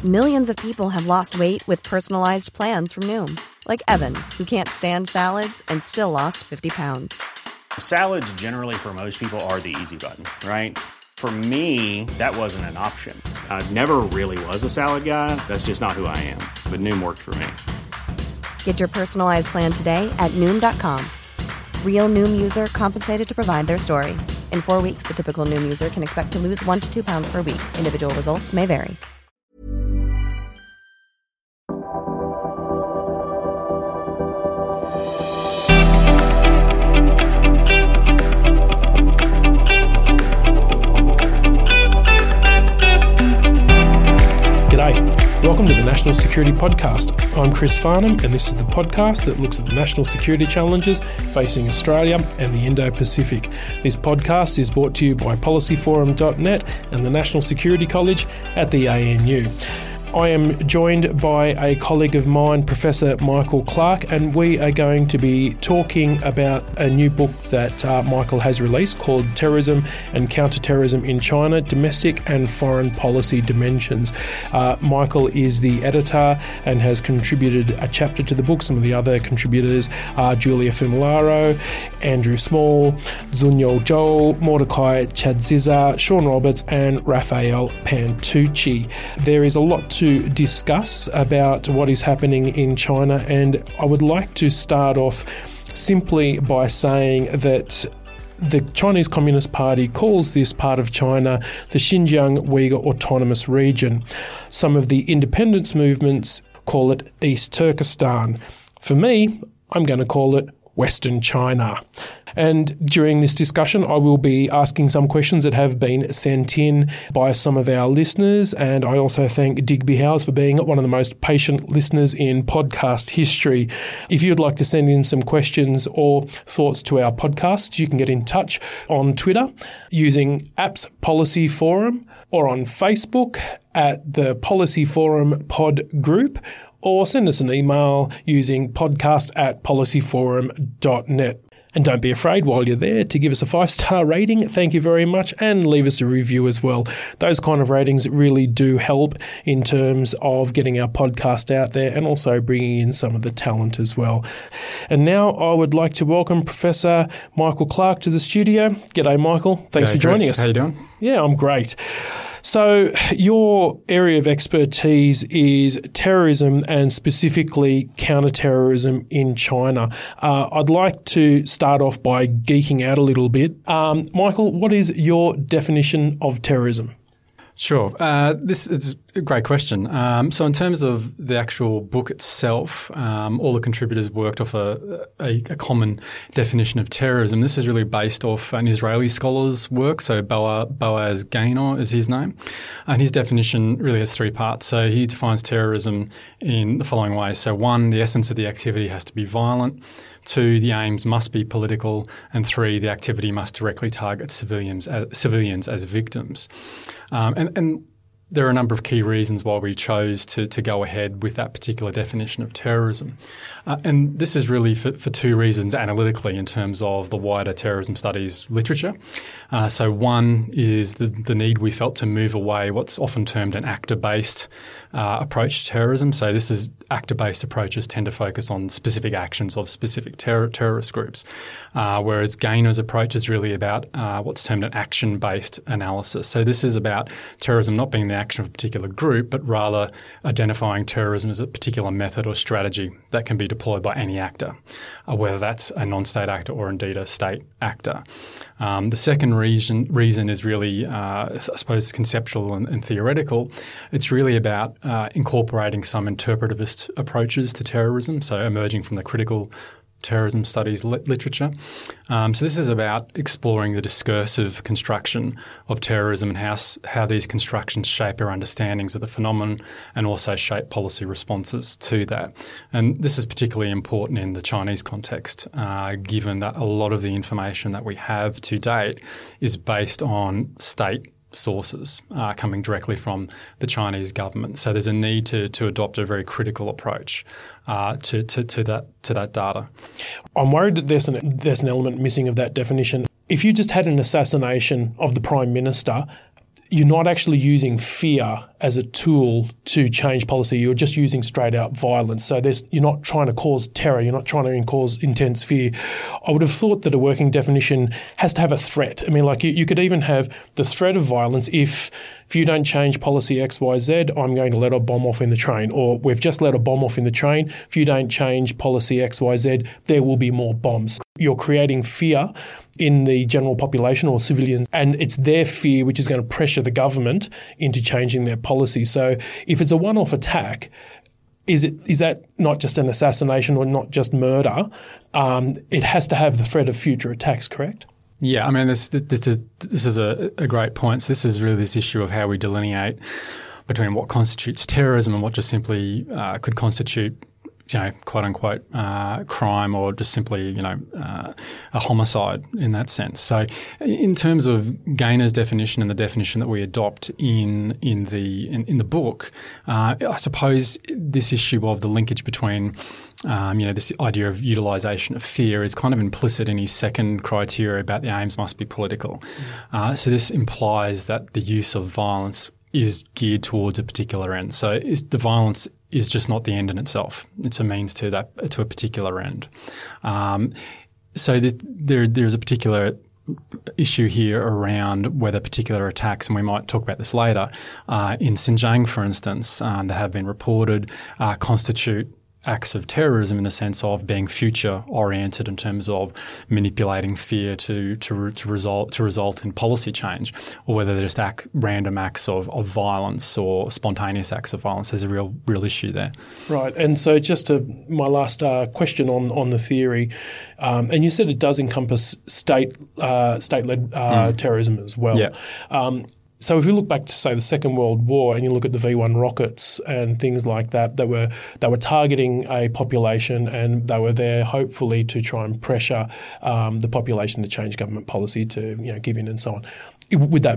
Millions of people have lost weight with personalized plans from Noom. Like Evan, who can't stand salads and still lost 50 pounds. Salads generally for most people are the easy button, right? For me, that wasn't an option. I never really was a salad guy. That's just not who I am. But Noom worked for me. Get your personalized plan today at Noom.com. Real Noom user compensated to provide their story. In 4 weeks, the typical Noom user can expect to lose 1 to 2 pounds per week. Individual results may vary. Welcome to the National Security Podcast. I'm Chris Farnham, and this is the podcast that looks at the national security challenges facing Australia and the Indo-Pacific. This podcast is brought to you by policyforum.net and the National Security College at the ANU. I am joined by a colleague of mine, Professor Michael Clarke, and we are going to be talking about a new book that Michael has released called Terrorism and Counterterrorism in China, Domestic and Foreign Policy Dimensions. Michael is the editor and has contributed a chapter to the book. Some of the other contributors are Julia Fumilaro, Andrew Small, Zunyo Zhou, Mordecai Chadziza, Sean Roberts and Raphael Pantucci. There is a lot to discuss about what is happening in China, and I would like to start off simply by saying that the Chinese Communist Party calls this part of China the Xinjiang Uyghur Autonomous Region. Some of the independence movements call it East Turkestan. For me, I'm going to call it Western China. And during this discussion, I will be asking some questions that have been sent in by some of our listeners. And I also thank Digby Howes for being one of the most patient listeners in podcast history. If you'd like to send in some questions or thoughts to our podcast, you can get in touch on Twitter using Apps Policy Forum or on Facebook at the Policy Forum Pod Group, or send us an email using podcast@policyforum.net. And don't be afraid while you're there to give us a 5-star rating. Thank you very much. And leave us a review as well. Those kind of ratings really do help in terms of getting our podcast out there and also bringing in some of the talent as well. And now I would like to welcome Professor Michael Clarke to the studio. G'day, Michael. Thanks for joining us. How you doing? Yeah, I'm great. So your area of expertise is terrorism and specifically counterterrorism in China. I'd like to start off by geeking out a little bit. Michael, what is your definition of terrorism? Sure. This is a great question. So in terms of the actual book itself, all the contributors worked off a common definition of terrorism. This is really based off an Israeli scholar's work. So Boaz Gaynor is his name. And his definition really has 3 parts. So he defines terrorism in the following way. So 1, the essence of the activity has to be violent. 2, the aims must be political. And 3, the activity must directly target civilians as victims. And there are a number of key reasons why we chose to go ahead with that particular definition of terrorism. And this is really for 2 reasons analytically in terms of the wider terrorism studies literature. So 1 is the need we felt to move away what's often termed an actor-based approach to terrorism. So this is actor-based approaches tend to focus on specific actions of specific terrorist groups, whereas Gaynor's approach is really about what's termed an action-based analysis. So this is about terrorism not being the action of a particular group, but rather identifying terrorism as a particular method or strategy that can be deployed by any actor, whether that's a non-state actor or indeed a state actor. The second reason is really, I suppose, conceptual and theoretical. It's really about incorporating some interpretivist approaches to terrorism, so emerging from the critical terrorism studies literature. So this is about exploring the discursive construction of terrorism and how these constructions shape our understandings of the phenomenon and also shape policy responses to that. And this is particularly important in the Chinese context, given that a lot of the information that we have to date is based on state sources coming directly from the Chinese government. So there's a need to adopt a very critical approach to that data. I'm worried that there's an element missing of that definition. If you just had an assassination of the Prime Minister, you're not actually using fear as a tool to change policy. You're just using straight out violence. So you're not trying to cause terror. You're not trying to cause intense fear. I would have thought that a working definition has to have a threat. I mean, like you could even have the threat of violence if you don't change policy X, Y, Z, I'm going to let a bomb off in the train. Or we've just let a bomb off in the train. If you don't change policy X, Y, Z, there will be more bombs. You're creating fear in the general population or civilians, and it's their fear which is going to pressure the government into changing their policy. So if it's a one-off attack, is that not just an assassination or not just murder? It has to have the threat of future attacks, correct? Yeah, I mean, this is a great point. So this is really this issue of how we delineate between what constitutes terrorism and what just simply could constitute, quote unquote, crime or just simply, a homicide in that sense. So in terms of Gaynor's definition and the definition that we adopt in the book, I suppose this issue of the linkage between this idea of utilisation of fear is kind of implicit in his second criteria about the aims must be political. So this implies that the use of violence is geared towards a particular end. So the violence is just not the end in itself. It's a means to a particular end. So there's a particular issue here around whether particular attacks, and we might talk about this later, in Xinjiang, for instance, that have been reported, constitute acts of terrorism in the sense of being future-oriented in terms of manipulating fear to result in policy change, or whether they're just random acts of violence or spontaneous acts of violence. There's a real issue there. Right. And so just my last question on the theory, and you said it does encompass state-led terrorism as well. Yeah. So if you look back to, say, the Second World War and you look at the V1 rockets and things like that, they were targeting a population and they were there hopefully to try and pressure the population to change government policy to give in and so on. Would that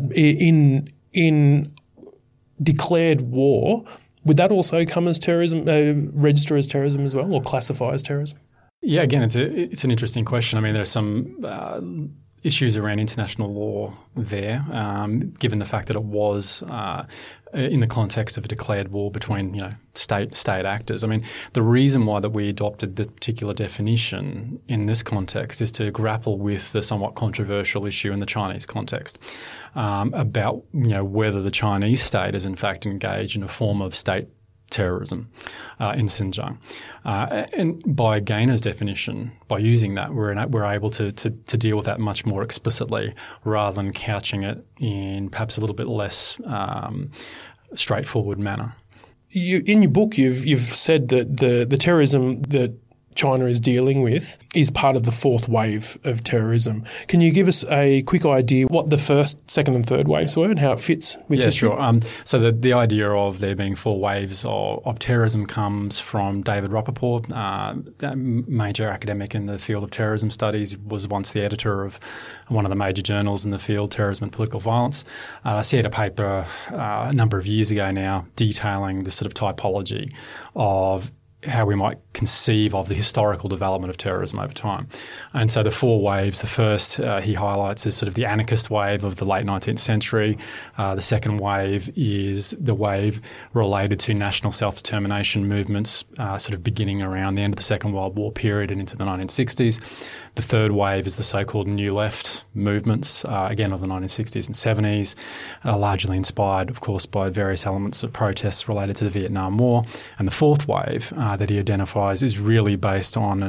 in declared war, would that also come as terrorism, register as terrorism as well, or classify as terrorism? Yeah, again, it's an interesting question. I mean, there's some issues around international law there, given the fact that it was in the context of a declared war between state actors. I mean, the reason why that we adopted this particular definition in this context is to grapple with the somewhat controversial issue in the Chinese context about whether the Chinese state is in fact engaged in a form of state terrorism in Xinjiang. And by Gaynor's definition, by using that, we're able to deal with that much more explicitly rather than couching it in perhaps a little bit less straightforward manner. In your book, you've said that the terrorism that China is dealing with is part of the fourth wave of terrorism. Can you give us a quick idea what the first, second and third waves were and how it fits with history? Yeah, sure. So the idea of there being four waves of terrorism comes from David Rappaport, a major academic in the field of terrorism studies, was once the editor of one of the major journals in the field, Terrorism and Political Violence. He had a paper a number of years ago now detailing the sort of typology of how we might conceive of the historical development of terrorism over time. And so the four waves, the first he highlights is sort of the anarchist wave of the late 19th century. The second wave is the wave related to national self-determination movements sort of beginning around the end of the Second World War period and into the 1960s. The third wave is the so-called New Left movements, again of the 1960s and 70s, largely inspired, of course, by various elements of protests related to the Vietnam War. And the fourth wave that he identifies is really based on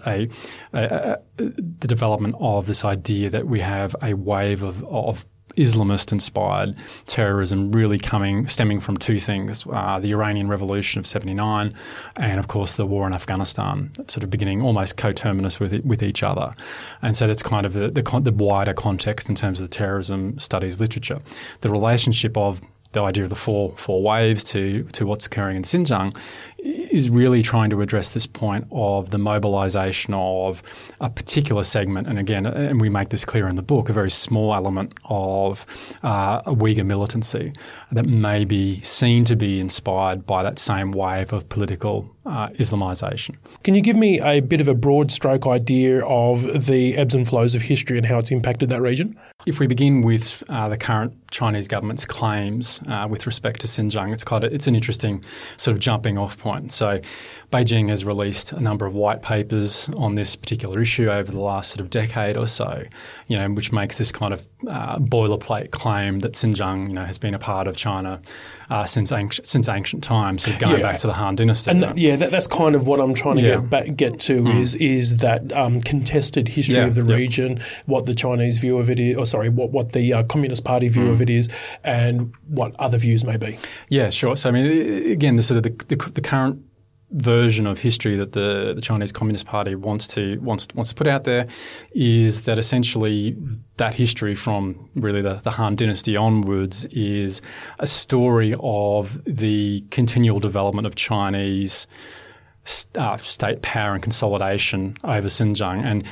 the development of this idea that we have a wave of Islamist-inspired terrorism really stemming from two things, the Iranian Revolution of 79 and, of course, the war in Afghanistan, sort of beginning almost coterminous with each other. And so that's kind of the wider context in terms of the terrorism studies literature. The relationship of the idea of the four waves to what's occurring in Xinjiang is really trying to address this point of the mobilisation of a particular segment, and again, and we make this clear in the book, a very small element of a Uyghur militancy that may be seen to be inspired by that same wave of political Islamisation. Can you give me a bit of a broad stroke idea of the ebbs and flows of history and how it's impacted that region? If we begin with the current Chinese government's claims with respect to Xinjiang, it's an interesting sort of jumping off point. So Beijing has released a number of white papers on this particular issue over the last sort of decade or so, which makes this kind of boilerplate claim that Xinjiang, has been a part of China since ancient times, sort of going back to the Han Dynasty. And that's kind of what I'm trying to get to is that contested history of the region, what the Chinese view of it is, what the Communist Party view of it is, and what other views may be. Yeah, sure. So I mean, again, the sort of the current version of history that the Chinese Communist Party wants to put out there is that essentially that history from really the Han Dynasty onwards is a story of the continual development of Chinese state power and consolidation over Xinjiang.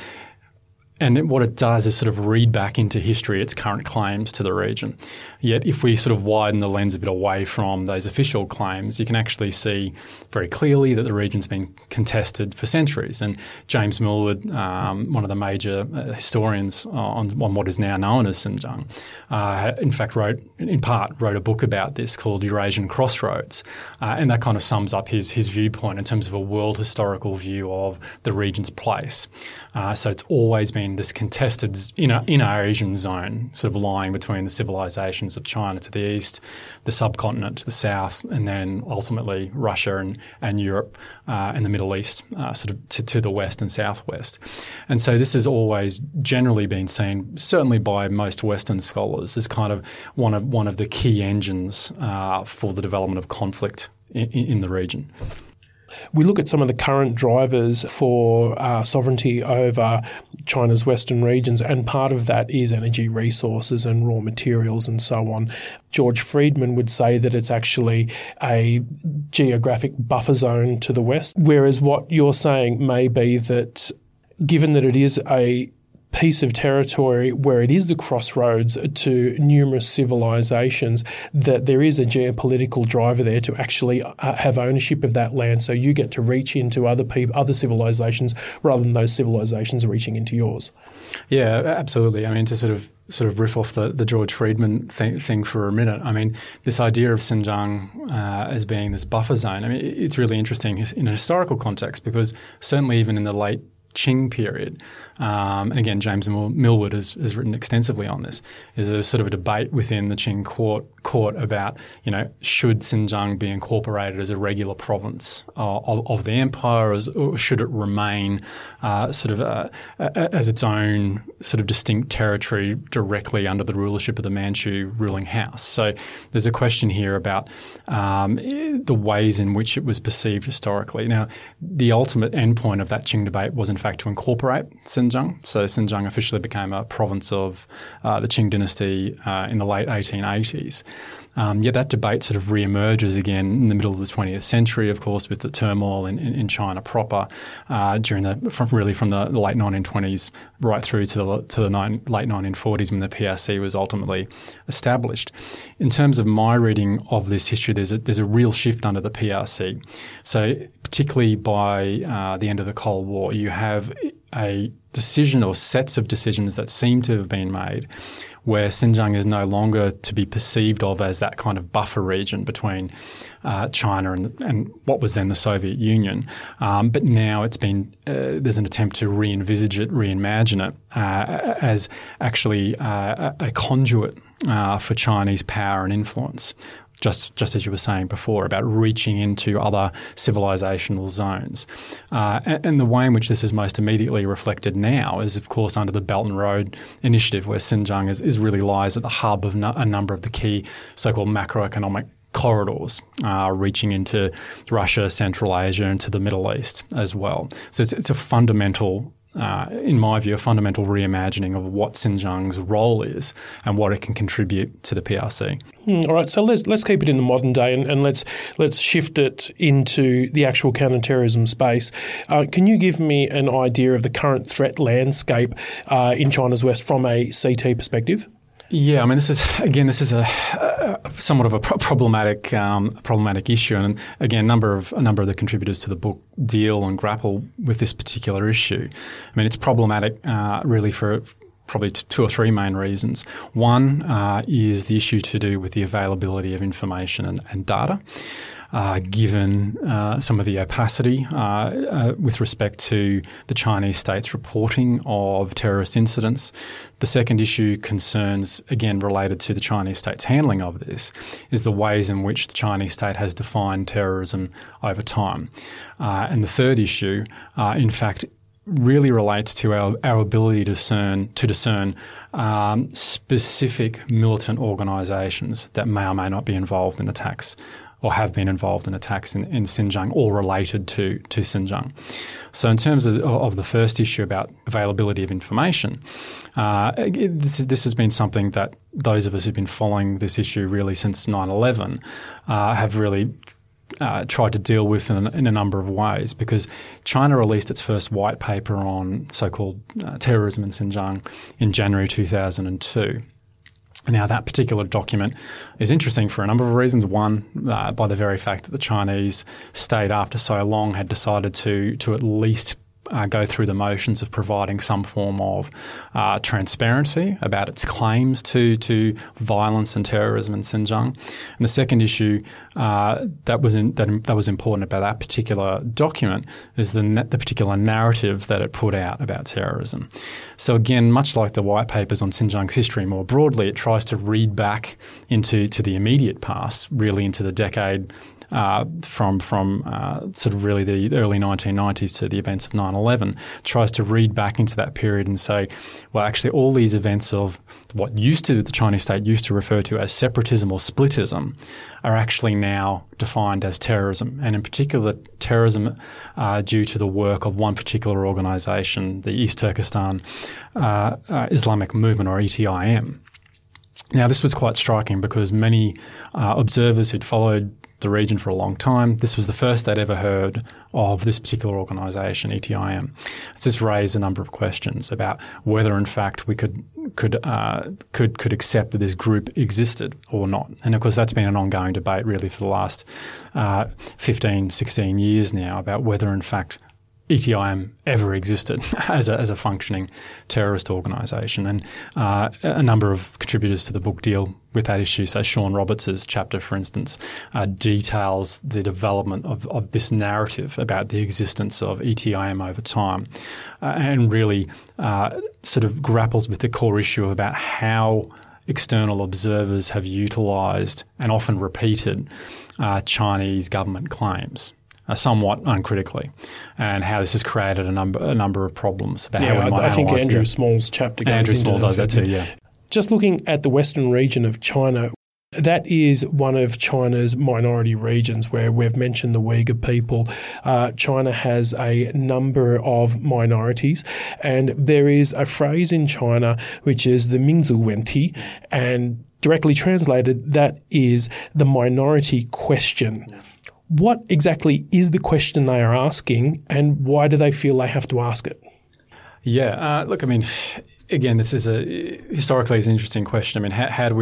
And what it does is sort of read back into history its current claims to the region. Yet if we sort of widen the lens a bit away from those official claims, you can actually see very clearly that the region's been contested for centuries. And James Millward, one of the major historians on what is now known as Xinjiang, in fact wrote a book about this called Eurasian Crossroads. And that kind of sums up his viewpoint in terms of a world historical view of the region's place. So it's always been this contested inner Asian zone, sort of lying between the civilizations of China to the east, the subcontinent to the south, and then ultimately Russia and Europe and the Middle East sort of to the west and southwest. And so this has always generally been seen, certainly by most Western scholars, as kind of one of the key engines for the development of conflict in the region. We look at some of the current drivers for sovereignty over China's western regions, and part of that is energy resources and raw materials and so on. George Friedman would say that it's actually a geographic buffer zone to the west, whereas what you're saying may be that given that it is a piece of territory where it is the crossroads to numerous civilizations, that there is a geopolitical driver there to actually have ownership of that land, so you get to reach into other civilizations rather than those civilizations reaching into yours. Yeah, absolutely. I mean, to sort of riff off the George Friedman thing for a minute, I mean, this idea of Xinjiang as being this buffer zone, I mean, it's really interesting in a historical context, because certainly even in the late Qing period, and again, James Millward has written extensively on this, is there sort of a debate within the Qing court about, should Xinjiang be incorporated as a regular province of the empire, or should it remain as its own sort of distinct territory directly under the rulership of the Manchu ruling house. So there's a question here about the ways in which it was perceived historically. Now, the ultimate endpoint of that Qing debate was in fact to incorporate Xinjiang. So Xinjiang officially became a province of the Qing dynasty in the late 1880s. Yet that debate sort of re-emerges again in the middle of the 20th century, of course, with the turmoil in China proper from the late 1920s right through to the late 1940s, when the PRC was ultimately established. In terms of my reading of this history, there's a real shift under the PRC. So particularly by the end of the Cold War, you have a decision or sets of decisions that seem to have been made where Xinjiang is no longer to be perceived of as that kind of buffer region between China and what was then the Soviet Union. But now there's an attempt to re-envisage it, reimagine it as actually a conduit for Chinese power and influence. Just as you were saying before, about reaching into other civilizational zones. And the way in which this is most immediately reflected now is, of course, under the Belt and Road Initiative, where Xinjiang is really lies at the hub of a number of the key so-called macroeconomic corridors reaching into Russia, Central Asia, and to the Middle East as well. So it's a fundamental in my view, a fundamental reimagining of what Xinjiang's role is and what it can contribute to the PRC. All right, so let's keep it in the modern day and let's shift it into the actual counterterrorism space. Can you give me an idea of the current threat landscape in China's West from a CT perspective? Yeah, I mean, this is a somewhat of a problematic issue, and again, a number of the contributors to the book deal and grapple with this particular issue. I mean, it's problematic really for probably two or three main reasons. One is the issue to do with the availability of information and data. Given some of the opacity with respect to the Chinese state's reporting of terrorist incidents. The second issue concerns, again, related to the Chinese state's handling of this, is the ways in which the Chinese state has defined terrorism over time. And the third issue, in fact, really relates to our ability to discern specific militant organisations that may or may not be involved in attacks or have been involved in attacks in Xinjiang or related to Xinjiang. So in terms of the first issue about availability of information, this has been something that those of us who've been following this issue really since 9/11 have really tried to deal with in a number of ways, because China released its first white paper on so-called terrorism in Xinjiang in January 2002. Now, that particular document is interesting for a number of reasons. One, by the very fact that the Chinese state, after so long, had decided to at least go through the motions of providing some form of transparency about its claims to violence and terrorism in Xinjiang. And the second issue that was important about that particular document is the particular narrative that it put out about terrorism. So again, much like the white papers on Xinjiang's history more broadly, it tries to read back into the immediate past, really into the decade from sort of really the early 1990s to the events of 9/11, tries to read back into that period and say, well, actually all these events of what the Chinese state used to refer to as separatism or splitism are actually now defined as terrorism, and in particular terrorism due to the work of one particular organisation, the East Turkestan Islamic Movement, or ETIM. Now, this was quite striking because many observers who'd followed the region for a long time, this was the first they'd ever heard of this particular organisation, ETIM. This raised a number of questions about whether, in fact, we could accept that this group existed or not. And of course, that's been an ongoing debate really for the last 15, 16 years now about whether, in fact, ETIM ever existed as a functioning terrorist organisation. And a number of contributors to the book deal with that issue. So Sean Roberts' chapter, for instance, details the development of this narrative about the existence of ETIM over time and really sort of grapples with the core issue about how external observers have utilised and often repeated Chinese government claims. Somewhat uncritically, and how this has created a number of problems about how we might I think analyse Andrew Small's chapter goes Andrew into Small does that too, yeah. Just looking at the western region of China, that is one of China's minority regions where we've mentioned the Uyghur people. China has a number of minorities, and there is a phrase in China which is the Mingzu Wenti, and directly translated, that is the minority question. Yeah. What exactly is the question they are asking, and why do they feel they have to ask it? Yeah, look, I mean, again, this is historically is an interesting question. I mean,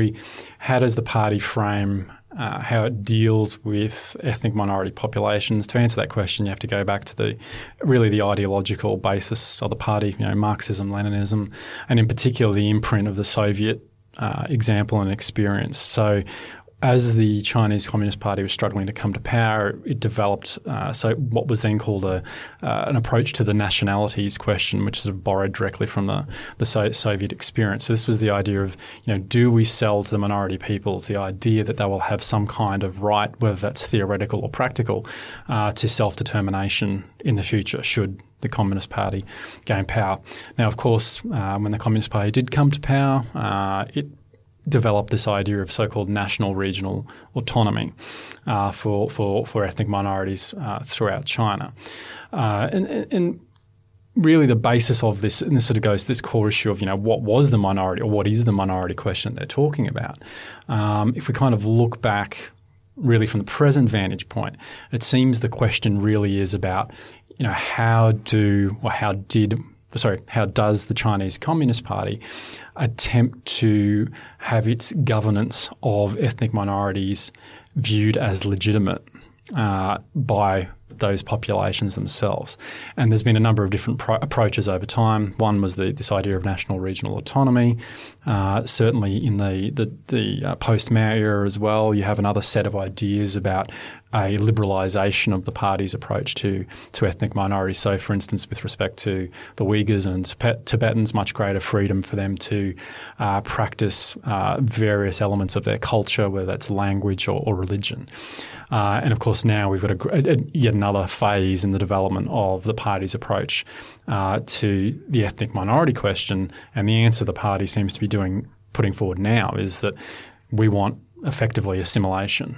how does the party frame how it deals with ethnic minority populations? To answer that question, you have to go back to the ideological basis of the party, Marxism, Leninism, and in particular the imprint of the Soviet example and experience. So as the Chinese Communist Party was struggling to come to power, it developed what was then called an approach to the nationalities question, which is borrowed directly from the Soviet experience. So this was the idea of, do we sell to the minority peoples the idea that they will have some kind of right, whether that's theoretical or practical, to self-determination in the future, should the Communist Party gain power. Now, of course, when the Communist Party did come to power, it developed this idea of so-called national regional autonomy for ethnic minorities throughout China. And really the basis of this, and this sort of goes to this core issue of, what was the minority, or what is the minority question they're talking about. If we kind of look back really from the present vantage point, it seems the question really is about, how does the Chinese Communist Party attempt to have its governance of ethnic minorities viewed as legitimate by those populations themselves. And there's been a number of different approaches over time. One was this idea of national regional autonomy. Certainly in the post-Mao era as well, you have another set of ideas about a liberalisation of the party's approach to ethnic minorities. So, for instance, with respect to the Uyghurs and Tibetans, much greater freedom for them to practice various elements of their culture, whether that's language or religion. And, of course, now we've got yet another phase in the development of the party's approach to the ethnic minority question. And the answer the party seems to be putting forward now is that we want effectively assimilation.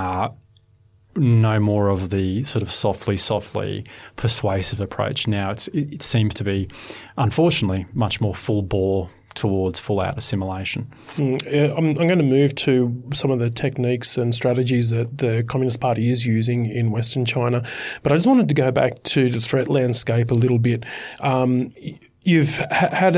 No more of the sort of softly persuasive approach. Now it seems to be, unfortunately, much more full bore towards full-out assimilation. I'm going to move to some of the techniques and strategies that the Communist Party is using in Western China, but I just wanted to go back to the threat landscape a little bit. You've had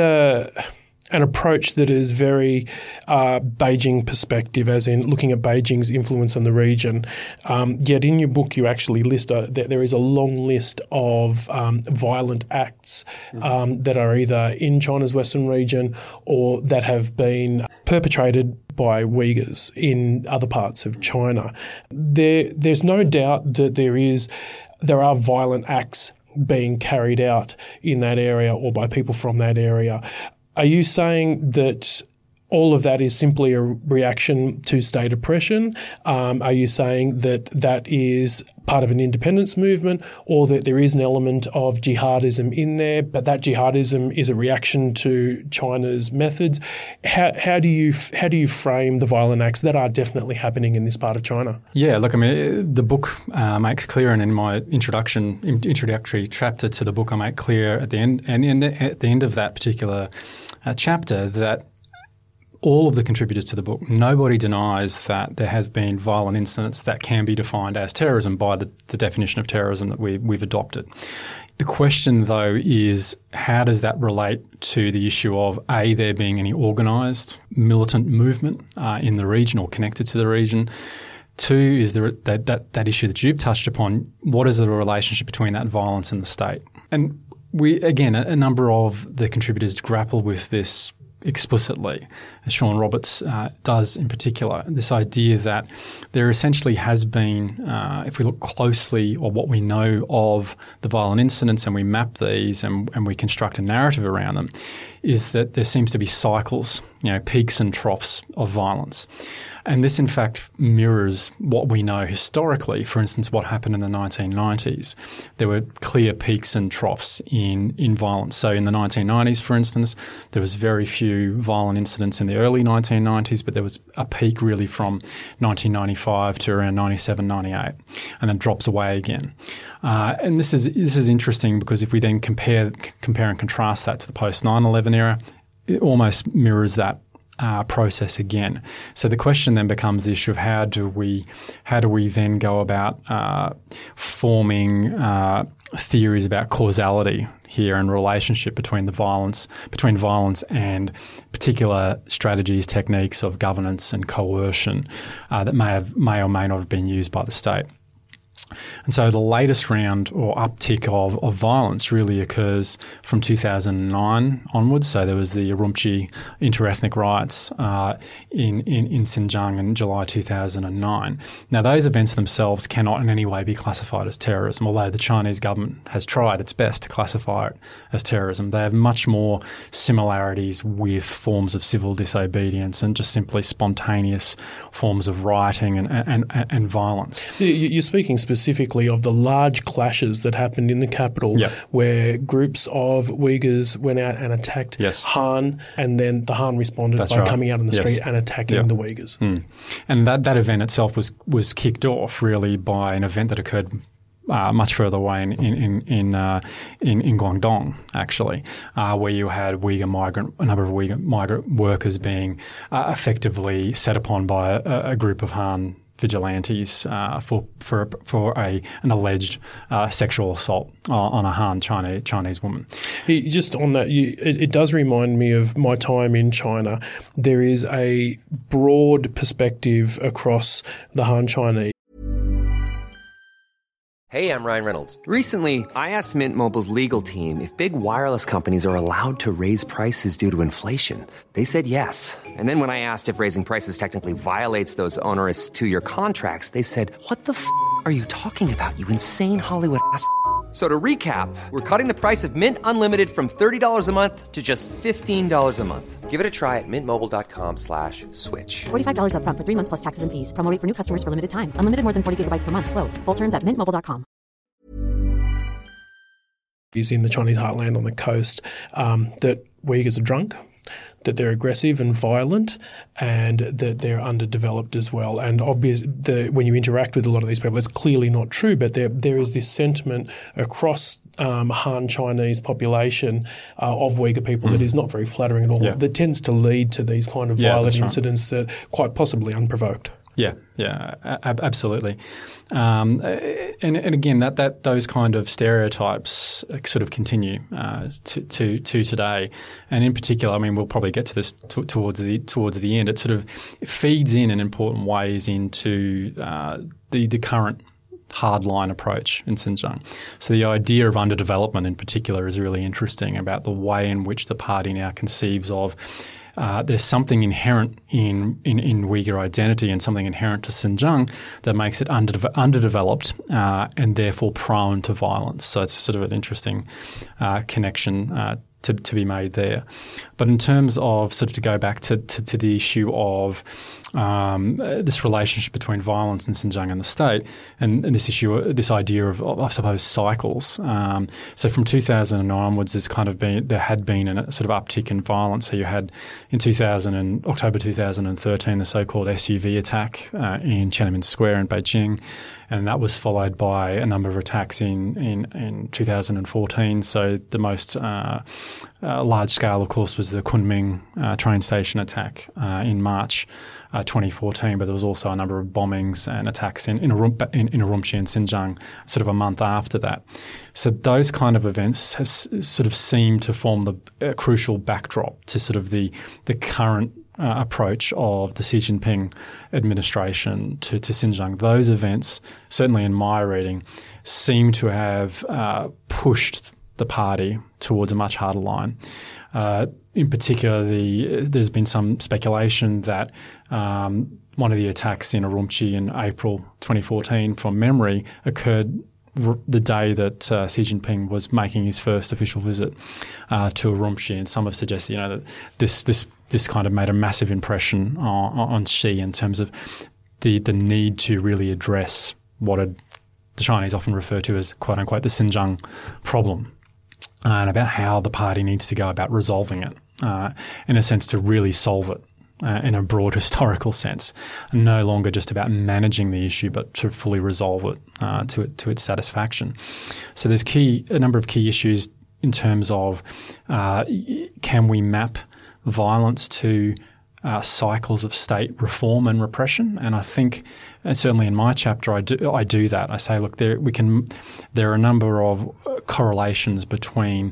an approach that is very Beijing perspective, as in looking at Beijing's influence on the region. Yet in your book you actually list that there is a long list of violent acts that are either in China's Western region or that have been perpetrated by Uyghurs in other parts of China. There's no doubt that there are violent acts being carried out in that area or by people from that area. Are you saying that all of that is simply a reaction to state oppression? Are you saying that is part of an independence movement, or that there is an element of jihadism in there, but that jihadism is a reaction to China's methods? How do you frame the violent acts that are definitely happening in this part of China? Yeah, look, I mean, the book makes clear, and in my introductory chapter to the book, I make clear at the end of that particular chapter that all of the contributors to the book, nobody denies that there has been violent incidents that can be defined as terrorism by the definition of terrorism that we've adopted. The question, though, is how does that relate to the issue of, A, there being any organised militant movement in the region or connected to the region? Two, is there that issue that you've touched upon, what is the relationship between that violence and the state? And a number of the contributors grapple with this explicitly, as Sean Roberts does in particular, this idea that there essentially has been, if we look closely or what we know of the violent incidents and we map these and we construct a narrative around them, is that there seems to be cycles, peaks and troughs of violence. And this, in fact, mirrors what we know historically. For instance, what happened in the 1990s. There were clear peaks and troughs in violence. So in the 1990s, for instance, there was very few violent incidents in the early 1990s, but there was a peak really from 1995 to around 97, 98, and then drops away again. And this is interesting because if we then compare and contrast that to the post 9/11 era, it almost mirrors that process again. So the question then becomes the issue of how do we then go about forming theories about causality here and relationship between violence and particular strategies, techniques of governance and coercion that may or may not have been used by the state. And so the latest round or uptick of violence really occurs from 2009 onwards. So there was the Urumqi interethnic riots in Xinjiang in July 2009. Now those events themselves cannot in any way be classified as terrorism, although the Chinese government has tried its best to classify it as terrorism. They have much more similarities with forms of civil disobedience and just simply spontaneous forms of rioting and violence. You're speaking specifically of the large clashes that happened in the capital, where groups of Uyghurs went out and attacked Han, and then the Han responded by coming out on the street and attacking the Uyghurs. And that event itself was kicked off really by an event that occurred much further away in Guangdong, actually, where you had a number of Uyghur migrant workers being effectively set upon by a group of Han vigilantes for an alleged sexual assault on a Han Chinese woman. Just on that, it does remind me of my time in China. There is a broad perspective across the Han Chinese. Hey, I'm Ryan Reynolds. Recently, I asked Mint Mobile's legal team if big wireless companies are allowed to raise prices due to inflation. They said yes. And then when I asked if raising prices technically violates those onerous 2-year contracts, they said, "What the f*** are you talking about, you insane Hollywood ass?" So to recap, we're cutting the price of Mint Unlimited from $30 a month to just $15 a month. Give it a try at mintmobile.com/switch. $45 up front for 3 months plus taxes and fees. Promo rate for new customers for limited time. Unlimited more than 40 gigabytes per month. Slows full terms at mintmobile.com. Is in the Chinese heartland on the coast, that Uyghurs are drunk, that they're aggressive and violent, and that they're underdeveloped as well. And when you interact with a lot of these people, it's clearly not true, but there is this sentiment across Han Chinese population of Uyghur people that is not very flattering at all, that tends to lead to these kind of violent incidents that quite possibly unprovoked. Absolutely. And again, that those kind of stereotypes sort of continue to today. And in particular, I mean, we'll probably get to this towards the end. It sort of feeds in important ways into the current hardline approach in Xinjiang. So the idea of underdevelopment in particular is really interesting about the way in which the party now conceives of there's something inherent in Uyghur identity and something inherent to Xinjiang that makes it underdeveloped and therefore prone to violence. So it's sort of an interesting connection to be made there. But in terms of sort of to go back to the issue of this relationship between violence in Xinjiang and the state, and this idea of I suppose cycles. So from 2009 onwards, there had been a sort of uptick in violence. So you had in October 2013 the so-called SUV attack in Tiananmen Square in Beijing, and that was followed by a number of attacks in 2014. So the most large scale, of course, was the Kunming train station attack in March 2014, but there was also a number of bombings and attacks in Urumqi and Xinjiang sort of a month after that. So those kind of events have sort of seemed to form the crucial backdrop to sort of the current approach of the Xi Jinping administration to Xinjiang. Those events, certainly in my reading, seem to have pushed the party towards a much harder line. In particular, there's been some speculation that one of the attacks in Urumqi in April 2014, from memory, occurred the day that Xi Jinping was making his first official visit to Urumqi, and some have suggested, that this kind of made a massive impression on Xi in terms of the need to really address what the Chinese often refer to as "quote unquote" the Xinjiang problem, and about how the party needs to go about resolving it, in a sense to really solve it in a broad historical sense, no longer just about managing the issue, but to fully resolve it to its satisfaction. So there's a number of key issues in terms of can we map violence to cycles of state reform and repression, and I think, certainly in my chapter, I do that. I say, look, there are a number of correlations between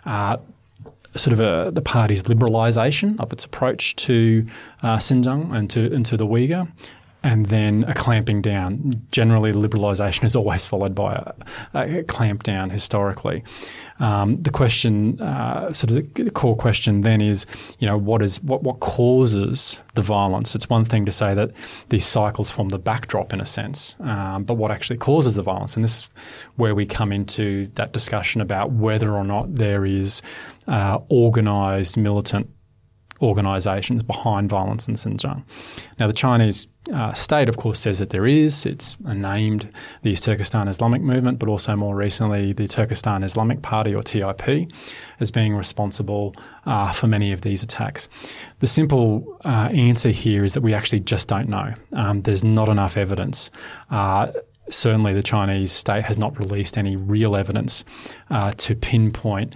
the party's liberalisation of its approach to Xinjiang and to the Uyghur, and then a clamping down. Generally, liberalisation is always followed by a clamp down historically. The question, the core question then is, what causes the violence? It's one thing to say that these cycles form the backdrop in a sense, but what actually causes the violence? And this is where we come into that discussion about whether or not there is organised militant organisations behind violence in Xinjiang. Now, the Chinese state, of course, says that there is. It's named the East Turkestan Islamic Movement, but also more recently the Turkestan Islamic Party, or TIP, as being responsible for many of these attacks. The simple answer here is that we actually just don't know. There's not enough evidence certainly the Chinese state has not released any real evidence to pinpoint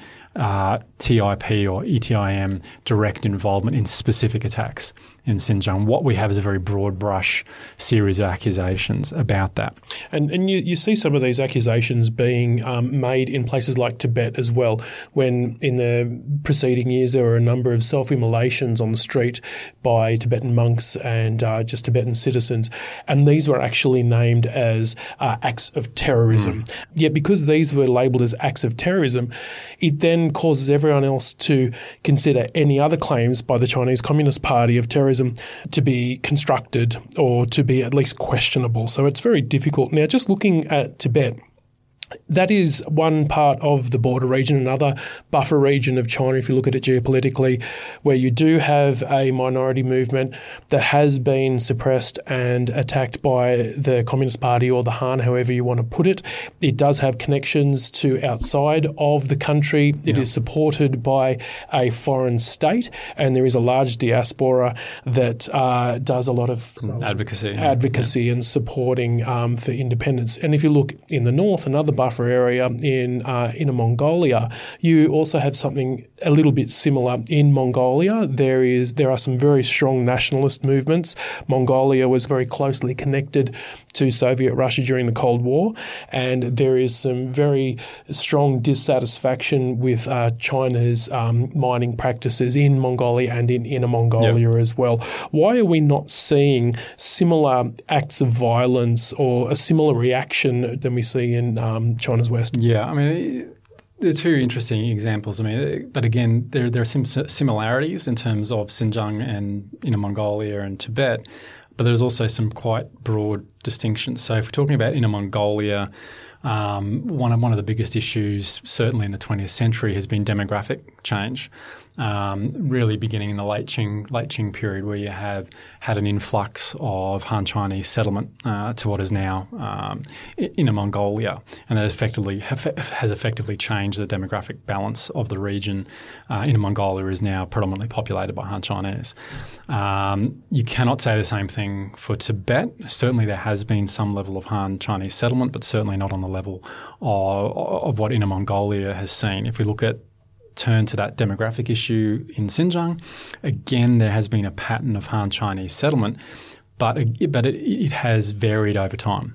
TIP or ETIM direct involvement in specific attacks in Xinjiang. What we have is a very broad brush series of accusations about that. And you see some of these accusations being made in places like Tibet as well, when in the preceding years there were a number of self-immolations on the street by Tibetan monks and just Tibetan citizens, and these were actually named as acts of terrorism. Yet because these were labelled as acts of terrorism, it then causes everyone else to consider any other claims by the Chinese Communist Party of terrorism to be constructed or to be at least questionable. So it's very difficult. Now, just looking at Tibet, that is one part of the border region, another buffer region of China, if you look at it geopolitically, where you do have a minority movement that has been suppressed and attacked by the Communist Party or the Han, however you want to put it. It does have connections to outside of the country. It is supported by a foreign state, and there is a large diaspora that does a lot of advocacy and supporting for independence. And if you look in the north, another buffer area in Inner Mongolia, you also have something a little bit similar in Mongolia. There are some very strong nationalist movements. Mongolia was very closely connected to Soviet Russia during the Cold War, and there is some very strong dissatisfaction with China's mining practices in Mongolia and in Inner Mongolia as well. Why are we not seeing similar acts of violence or a similar reaction than we see in China's West? Yeah, I mean, they're two interesting examples. I mean, but again, there are some similarities in terms of Xinjiang and Inner Mongolia and Tibet, but there's also some quite broad distinctions. So if we're talking about Inner Mongolia, one of the biggest issues, certainly in the 20th century, has been demographic change. Really beginning in the late Qing period, where you have had an influx of Han Chinese settlement to what is now Inner Mongolia, and that has effectively changed the demographic balance of the region. Inner Mongolia is now predominantly populated by Han Chinese. You cannot say the same thing for Tibet. Certainly there has been some level of Han Chinese settlement, but certainly not on the level of what Inner Mongolia has seen. If we turn to that demographic issue in Xinjiang, again, there has been a pattern of Han Chinese settlement, but it has varied over time.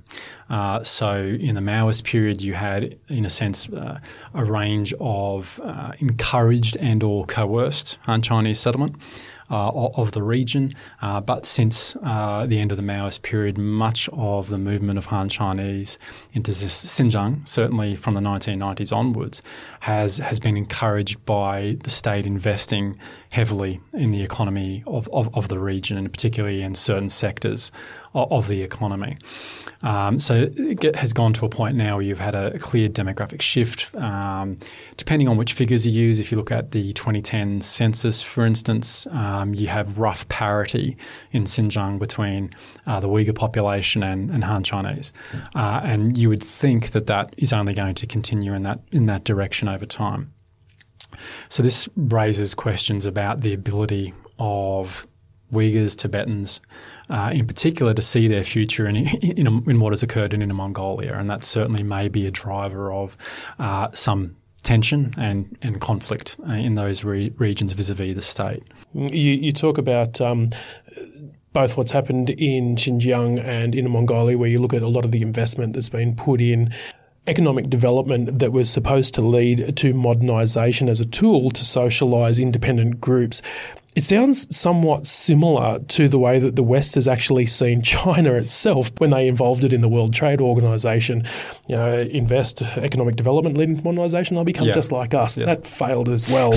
So in the Maoist period, you had, in a sense, a range of encouraged and or coerced Han Chinese settlement of the region. But since the end of the Maoist period, much of the movement of Han Chinese into Xinjiang, certainly from the 1990s onwards, has been encouraged by the state investing heavily in the economy of the region, and particularly in certain sectors of the economy. So it has gone to a point now where you've had a clear demographic shift. Depending on which figures you use, if you look at the 2010 census, for instance, you have rough parity in Xinjiang between the Uyghur population and Han Chinese. And you would think that is only going to continue in that direction over time. So this raises questions about the ability of Uyghurs, Tibetans, in particular, to see their future in what has occurred in Inner Mongolia, and that certainly may be a driver of some tension and conflict in those regions vis-a-vis the state. You talk about both what's happened in Xinjiang and Inner Mongolia, where you look at a lot of the investment that's been put in economic development that was supposed to lead to modernisation as a tool to socialise independent groups. It sounds somewhat similar to the way that the West has actually seen China itself when they involved it in the World Trade Organization. Invest economic development leading to modernisation, they'll become just like us. Yes. That failed as well.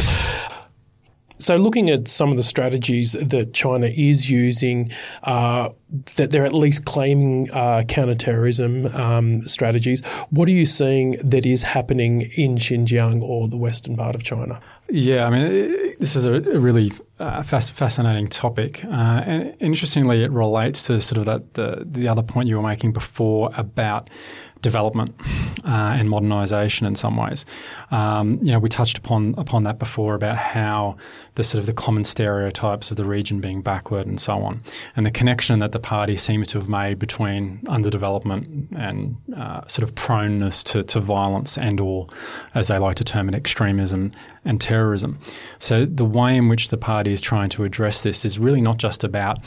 So looking at some of the strategies that China is using, that they're at least claiming counterterrorism strategies, what are you seeing that is happening in Xinjiang or the western part of China? Yeah, I mean, this is a really fascinating topic. And interestingly, it relates to sort of the other point you were making before about development. and modernisation in some ways. We touched upon that before about how the sort of the common stereotypes of the region being backward and so on, and the connection that the party seems to have made between underdevelopment and sort of proneness to violence and or, as they like to term it, extremism and terrorism. So the way in which the party is trying to address this is really not just about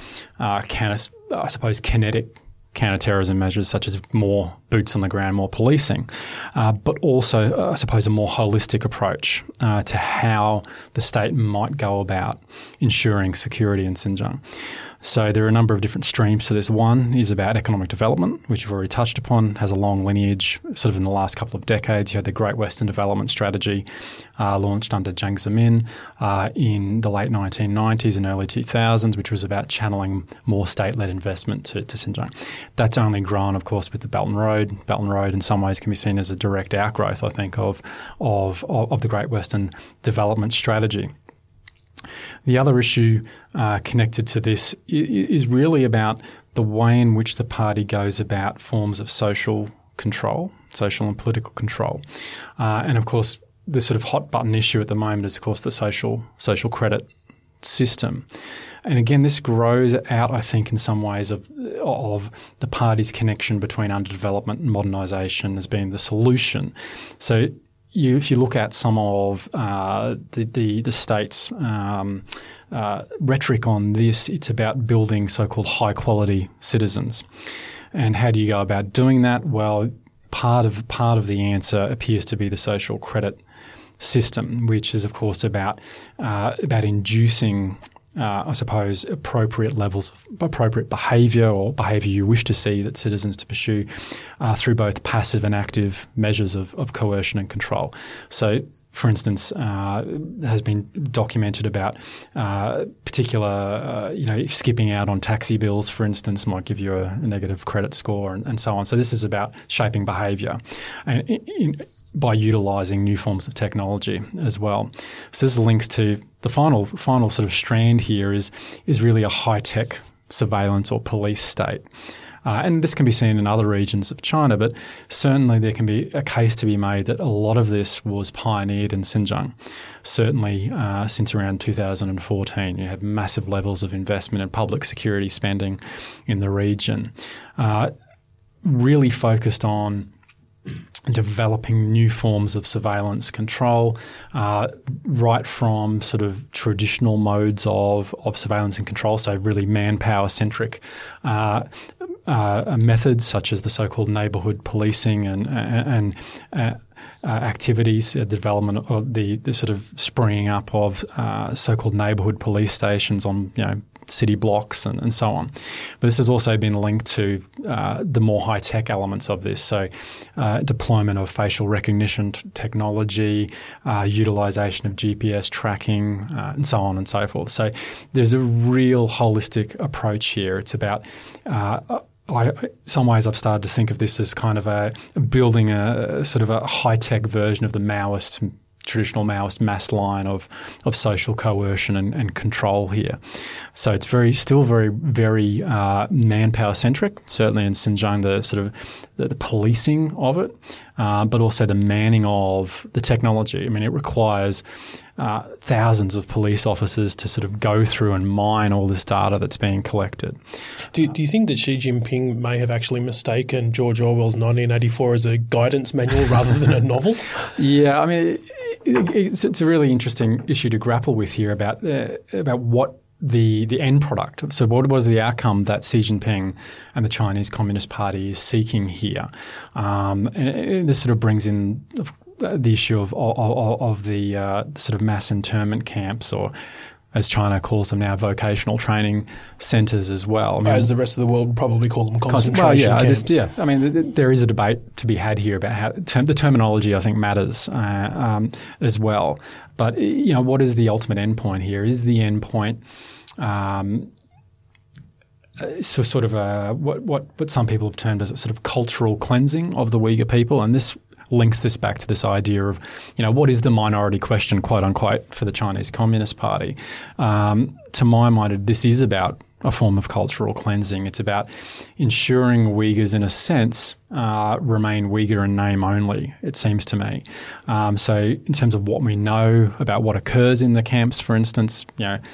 kinetic counterterrorism measures such as more boots on the ground, more policing, but also, I suppose, a more holistic approach to how the state might go about ensuring security in Xinjiang. So there are a number of different streams to this. One is about economic development, which we've already touched upon, has a long lineage. Sort of in the last couple of decades, you had the Great Western Development Strategy launched under Jiang Zemin in the late 1990s and early 2000s, which was about channeling more state-led investment to Xinjiang. That's only grown, of course, with the Belt and Road. Belt and Road in some ways can be seen as a direct outgrowth, I think, of the Great Western Development Strategy. The other issue connected to this is really about the way in which the party goes about forms of social control, social and political control. And of course, the sort of hot button issue at the moment is, of course, the social credit system. And again, this grows out, I think, in some ways of the party's connection between underdevelopment and modernisation as being the solution. So if you look at some of the state's rhetoric on this, it's about building so-called high-quality citizens. And how do you go about doing that? Well, part of the answer appears to be the social credit system, which is, of course, about inducing I suppose, appropriate levels of appropriate behaviour or behaviour you wish to see that citizens to pursue through both passive and active measures of coercion and control. So, for instance, has been documented about particular, skipping out on taxi bills, for instance, might give you a negative credit score and so on. So this is about shaping behaviour by utilising new forms of technology as well. So this links to the final sort of strand here is really a high-tech surveillance or police state. And this can be seen in other regions of China, but certainly there can be a case to be made that a lot of this was pioneered in Xinjiang. Certainly since around 2014, you have massive levels of investment in public security spending in the region, really focused on developing new forms of surveillance control, right from sort of traditional modes of surveillance and control, so really manpower-centric methods such as the so-called neighbourhood policing and activities, the development of the sort of springing up of so-called neighbourhood police stations on city blocks and so on. But this has also been linked to the more high-tech elements of this, so deployment of facial recognition technology, utilisation of GPS tracking, and so on and so forth. So there's a real holistic approach here. It's about some ways I've started to think of this as kind of building a sort of a high-tech version of the traditional Maoist mass line of social coercion and control here. So it's still very, very manpower centric, certainly in Xinjiang, the sort of the policing of it, but also the manning of the technology. I mean, it requires thousands of police officers to sort of go through and mine all this data that's being collected. Do you think that Xi Jinping may have actually mistaken George Orwell's 1984 as a guidance manual rather than a novel? Yeah, I mean, it's a really interesting issue to grapple with here about what the end product. So what was the outcome that Xi Jinping and the Chinese Communist Party is seeking here? And this sort of brings in the issue of the sort of mass internment camps, or as China calls them now, vocational training centres as well. I mean, as the rest of the world would probably call them concentration camps. I mean, there is a debate to be had here about how the terminology, I think, matters as well. But what is the ultimate endpoint here? Is the endpoint so sort of what some people have termed as a sort of cultural cleansing of the Uyghur people, and this links this back to this idea of, what is the minority question, quote unquote, for the Chinese Communist Party? To my mind, this is about a form of cultural cleansing. It's about ensuring Uyghurs, in a sense, remain Uyghur in name only, it seems to me. So in terms of what we know about what occurs in the camps, for instance,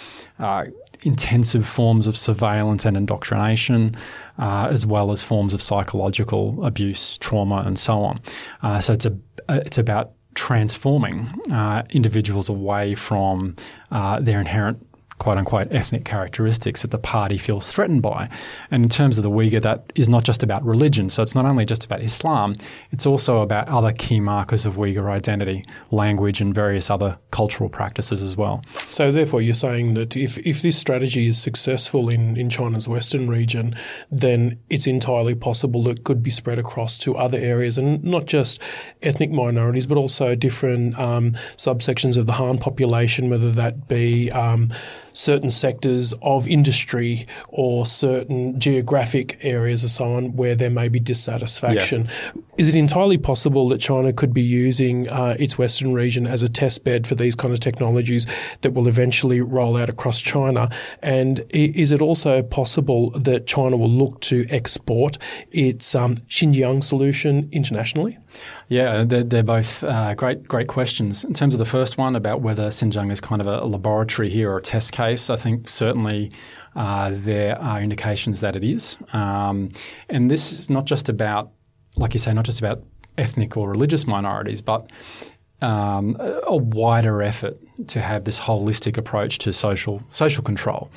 intensive forms of surveillance and indoctrination, as well as forms of psychological abuse, trauma, and so on. So it's about transforming individuals away from their inherent quote-unquote ethnic characteristics that the party feels threatened by. And in terms of the Uyghur, that is not just about religion. So it's not only just about Islam, it's also about other key markers of Uyghur identity, language and various other cultural practices as well. So therefore you're saying that if this strategy is successful in China's western region, then it's entirely possible that it could be spread across to other areas, and not just ethnic minorities, but also different subsections of the Han population, whether that be certain sectors of industry or certain geographic areas and so on where there may be dissatisfaction. Yeah. Is it entirely possible that China could be using its western region as a test bed for these kind of technologies that will eventually roll out across China? And is it also possible that China will look to export its Xinjiang solution internationally? Yeah, they're both great questions. In terms of the first one about whether Xinjiang is kind of a laboratory here or a test case, I think certainly there are indications that it is. And this is not just about, like you say, not just about ethnic or religious minorities, but a wider effort to have this holistic approach to social control.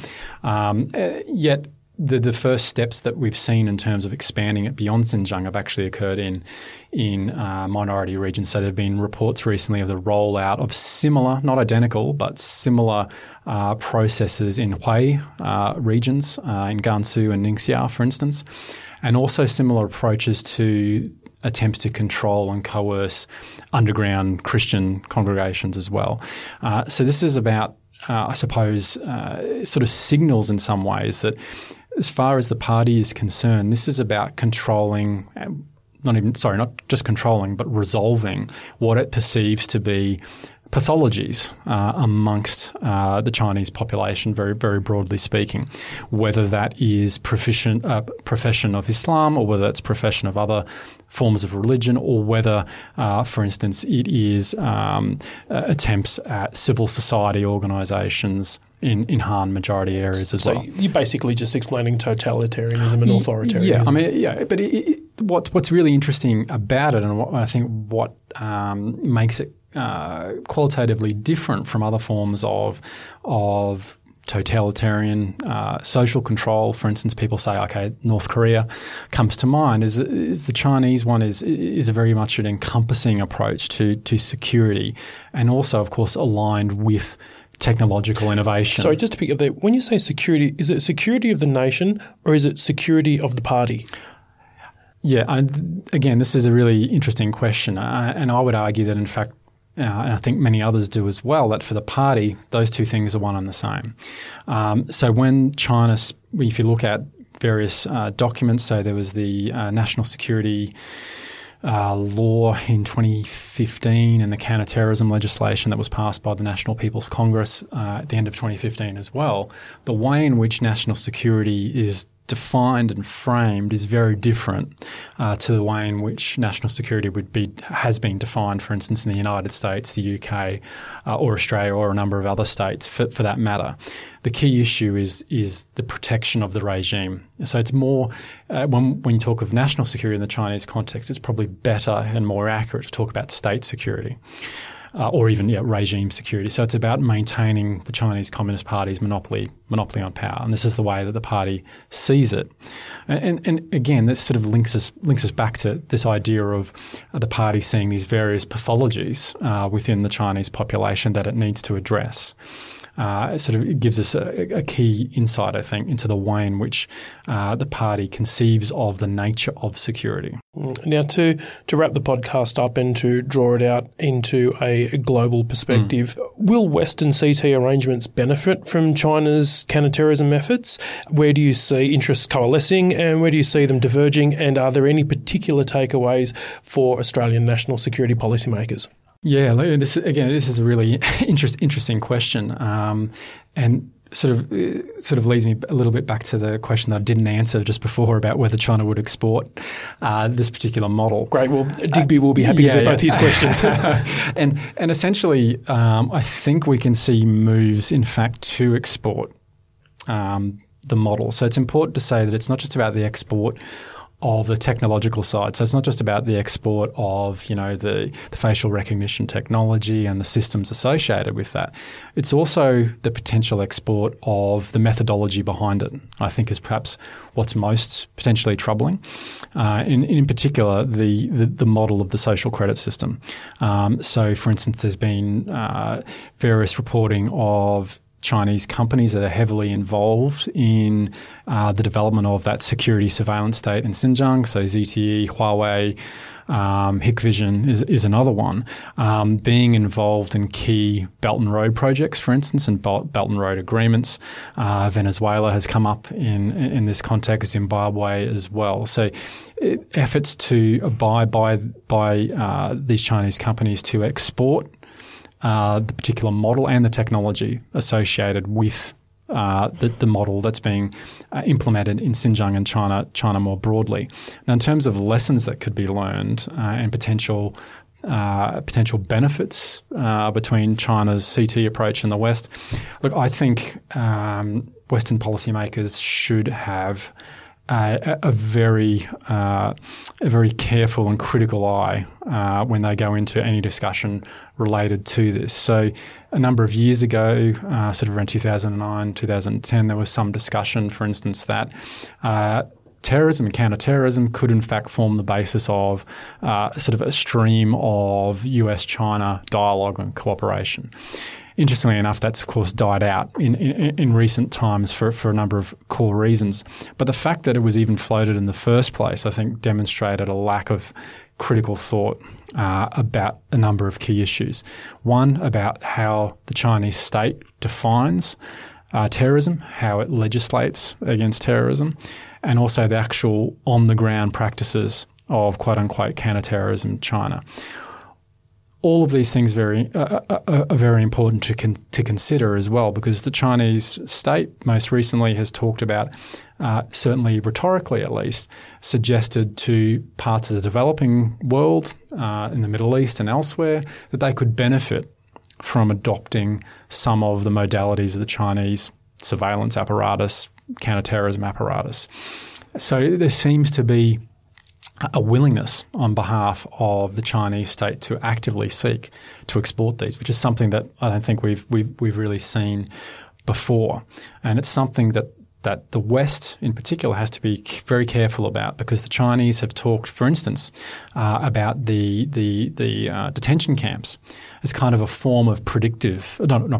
Yet the first steps that we've seen in terms of expanding it beyond Xinjiang have actually occurred in minority regions. So there have been reports recently of the rollout of similar, not identical, but similar processes in Hui regions, in Gansu and Ningxia, for instance, and also similar approaches to attempts to control and coerce underground Christian congregations as well. So this is about, I suppose, sort of signals in some ways that as far as the party is concerned, this is about controlling, not just controlling, but resolving what it perceives to be pathologies amongst the Chinese population, very, very broadly speaking, whether that is profession of Islam or whether it's profession of other forms of religion, or whether, for instance, it is attempts at civil society organisations in Han majority areas as well. So you're basically just explaining totalitarianism and authoritarianism. Yeah, I mean, yeah, but what's really interesting about it, and what makes it qualitatively different from other forms of totalitarian social control. For instance, people say, okay, North Korea comes to mind, is the Chinese one is a very much an encompassing approach to security, and also, of course, aligned with technological innovation. Sorry, just to pick up there, when you say security, is it security of the nation or is it security of the party? Yeah, again, this is a really interesting question, and I would argue that, in fact, and I think many others do as well, that for the party, those two things are one and the same. So when China, if you look at various documents, so there was the national security law in 2015 and the counterterrorism legislation that was passed by the National People's Congress at the end of 2015 as well, the way in which national security is defined and framed is very different to the way in which national security has been defined, for instance, in the United States, the UK, or Australia, or a number of other states for that matter. The key issue is the protection of the regime. So it's more, when you talk of national security in the Chinese context, it's probably better and more accurate to talk about state security. Or even regime security. So it's about maintaining the Chinese Communist Party's monopoly on power, and this is the way that the party sees it. And again, this sort of links us back to this idea of the party seeing these various pathologies within the Chinese population that it needs to address. It sort of gives us a key insight, I think, into the way in which the party conceives of the nature of security. Now, to wrap the podcast up and to draw it out into a global perspective, will Western CT arrangements benefit from China's counterterrorism efforts? Where do you see interests coalescing and where do you see them diverging? And are there any particular takeaways for Australian national security policymakers? Yeah, this is a really interesting question. And sort of leads me a little bit back to the question that I didn't answer just before about whether China would export this particular model. Great. Well, Digby will be happy to see both his questions. and essentially, I think we can see moves, in fact, to export the model. So it's important to say that it's not just about the export of the technological side. So it's not just about the export of, the facial recognition technology and the systems associated with that. It's also the potential export of the methodology behind it, I think, is perhaps what's most potentially troubling. In particular, the model of the social credit system. So, for instance, there's been various reporting of Chinese companies that are heavily involved in the development of that security surveillance state in Xinjiang. So ZTE, Huawei, Hikvision is another one. Being involved in key Belt and Road projects, for instance, and Belt and Road agreements. Venezuela has come up in this context, Zimbabwe as well. So efforts to abide by these Chinese companies to export the particular model and the technology associated with the model that's being implemented in Xinjiang and China more broadly. Now, in terms of lessons that could be learned and potential benefits between China's CT approach and the West, look, I think Western policymakers should have a very careful and critical eye when they go into any discussion related to this. So a number of years ago, sort of around 2009, 2010, there was some discussion, for instance, that terrorism and counterterrorism could in fact form the basis of sort of a stream of US-China dialogue and cooperation. Interestingly enough, that's of course died out in recent times for a number of core reasons. But the fact that it was even floated in the first place, I think, demonstrated a lack of critical thought about a number of key issues. One, about how the Chinese state defines terrorism, how it legislates against terrorism, and also the actual on-the-ground practices of quote-unquote counterterrorism in China. All of these things are very important to consider as well, because the Chinese state most recently has talked about, certainly rhetorically at least, suggested to parts of the developing world in the Middle East and elsewhere that they could benefit from adopting some of the modalities of the Chinese surveillance apparatus, counterterrorism apparatus. So there seems to be a willingness on behalf of the Chinese state to actively seek to export these, which is something that I don't think we've really seen before. And it's something that the West in particular has to be very careful about, because the Chinese have talked, for instance, about the detention camps as kind of a form of preventive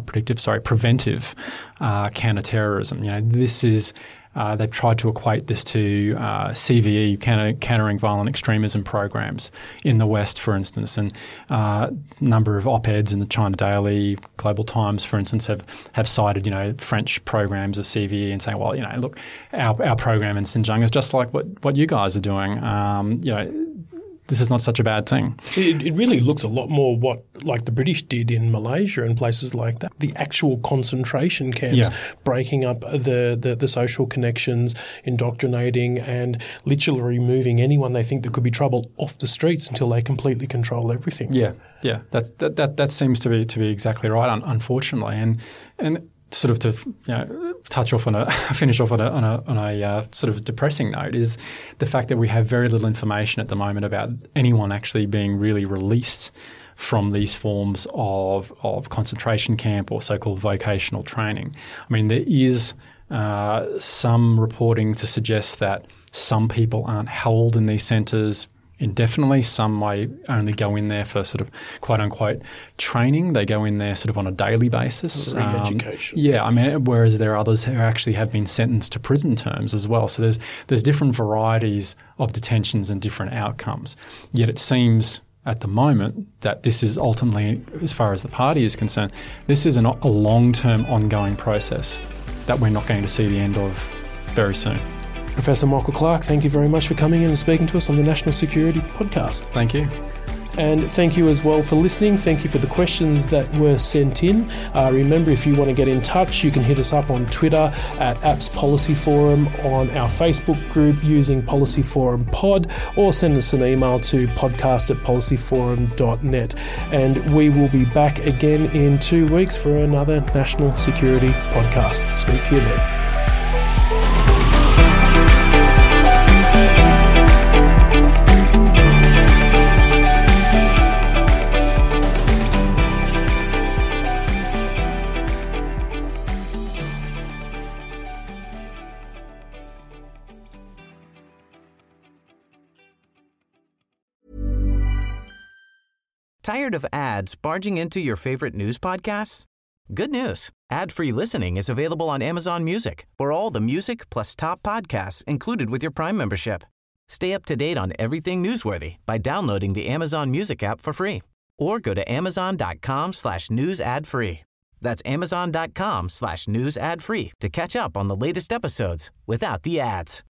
counterterrorism. This is they've tried to equate this to CVE, countering violent extremism programs in the West, for instance. And a number of op-eds in the China Daily, Global Times, for instance, have cited, French programs of CVE and saying, well, look, our program in Xinjiang is just like what you guys are doing. This is not such a bad thing. It really looks a lot more like the British did in Malaysia and places like that. The actual concentration camps, breaking up the social connections, indoctrinating, and literally removing anyone they think that could be trouble off the streets until they completely control everything. Yeah. That seems to be exactly right. Unfortunately, and sort of to finish off on a sort of depressing note is the fact that we have very little information at the moment about anyone actually being really released from these forms of concentration camp or so-called vocational training. I mean, there is some reporting to suggest that some people aren't held in these centres indefinitely. Some may only go in there for sort of quote-unquote training. They go in there sort of on a daily basis. Re-education. Whereas there are others who actually have been sentenced to prison terms as well. So there's different varieties of detentions and different outcomes. Yet it seems at the moment that this is ultimately, as far as the party is concerned, this is a long-term ongoing process that we're not going to see the end of very soon. Professor Michael Clarke, thank you very much for coming in and speaking to us on the National Security Podcast. Thank you. And thank you as well for listening. Thank you for the questions that were sent in. Remember, if you want to get in touch, you can hit us up on Twitter at Apps Policy Forum, on our Facebook group using Policy Forum Pod, or send us an email to podcast@policyforum.net. And we will be back again in 2 weeks for another National Security podcast. Speak to you then. Tired of ads barging into your favorite news podcasts? Good news. Ad-free listening is available on Amazon Music for all the music plus top podcasts included with your Prime membership. Stay up to date on everything newsworthy by downloading the Amazon Music app for free or go to amazon.com/news ad free. That's amazon.com/news ad free to catch up on the latest episodes without the ads.